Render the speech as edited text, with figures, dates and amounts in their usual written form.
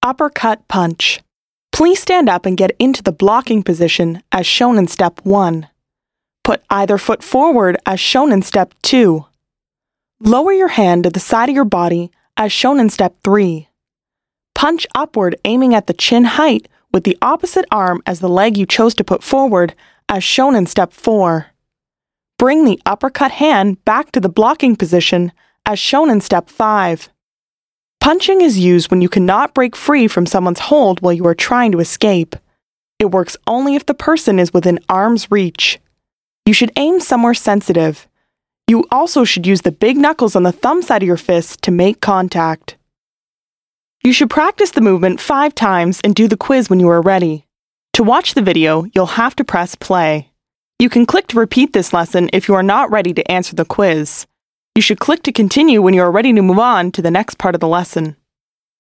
Uppercut punch. Please stand up and get into the blocking position as shown in Step 1. Put either foot forward as shown in Step 2. Lower your hand to the side of your body as shown in Step 3. Punch upward aiming at the chin height with the opposite arm as the leg you chose to put forward as shown in Step 4. Bring the uppercut hand back to the blocking position as shown in Step 5. Punching is used when you cannot break free from someone's hold while you are trying to escape. It works only if the person is within arm's reach. You should aim somewhere sensitive. You also should use the big knuckles on the thumb side of your fist to make contact. You should practice the movement 5 times and do the quiz when you are ready. To watch the video, you'll have to press play. You can click to repeat this lesson if you are not ready to answer the quiz. You should click to continue when you are ready to move on to the next part of the lesson.